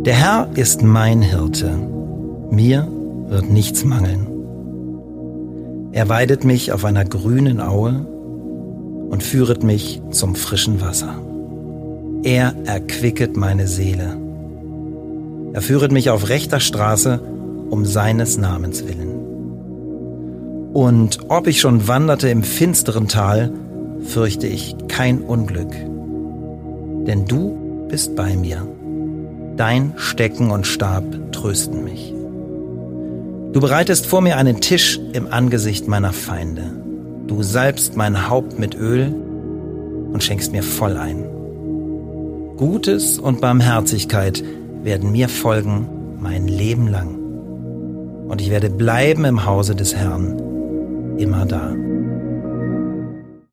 Der Herr ist mein Hirte, mir wird nichts mangeln. Er weidet mich auf einer grünen Aue und führet mich zum frischen Wasser. Er erquicket meine Seele. Er führet mich auf rechter Straße um seines Namens willen. Und ob ich schon wanderte im finsteren Tal, fürchte ich kein Unglück. Denn du bist bei mir. Dein Stecken und Stab trösten mich. Du bereitest vor mir einen Tisch im Angesicht meiner Feinde. Du salbst mein Haupt mit Öl und schenkst mir voll ein. Gutes und Barmherzigkeit werden mir folgen mein Leben lang. Und ich werde bleiben im Hause des Herrn, immer da.